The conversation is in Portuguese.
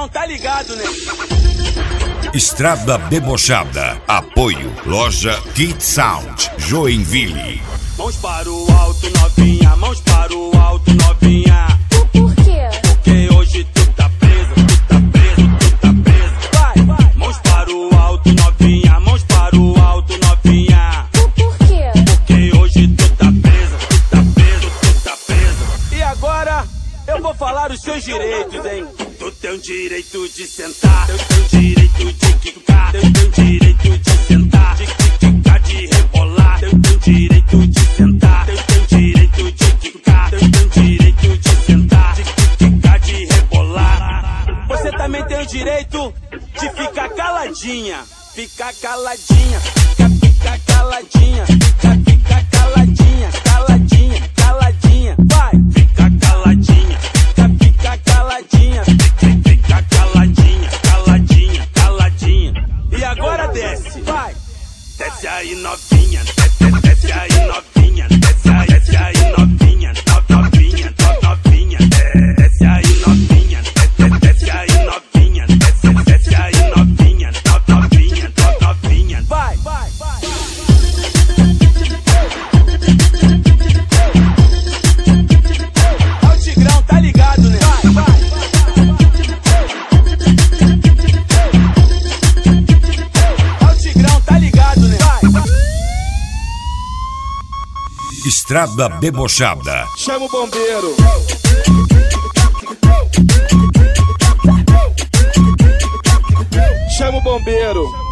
tá ligado, né? Estrada Debochada. Apoio Loja Kit Sound, Joinville. Mãos para o alto, novinha. Mãos para o alto, novinha. Por quê? Porque hoje tu tá preso, tu tá preso, tu tá preso. Vai, vai. Mãos para o alto, novinha. Mãos para o alto, novinha. Por quê? Porque hoje tu tá preso, tu tá preso, tu tá preso. E agora eu vou falar os seus direitos, hein? Tu tem o direito de sentar, tu tem o direito de quicar, tu tem o direito de sentar, de quicar, de rebolar, tu tem o direito de sentar, tu tem o direito de quicar, tu tem o direito de sentar, de quicar, de rebolar. Você também tem o direito de ficar caladinha, ficar caladinha, ficar caladinha, ficar caladinha, caladinha, caladinha, vai, ficar caladinha, ficar caladinha, ficar caladinha, caladinha, caladinha. E agora desce, vai, desce aí novinha, desce aí novinha, desce aí novinha, novinha, novinha, desce aí novinha, desce aí novinha, desce aí novinha, novinha, novinha, vai, vai, vai. É o Tigrão, tá ligado, né? Vai, vai. É o Tigrão, tá ligado, né? Vai, vai. Estrada Debochada. Chama o bombeiro. Chama o bombeiro.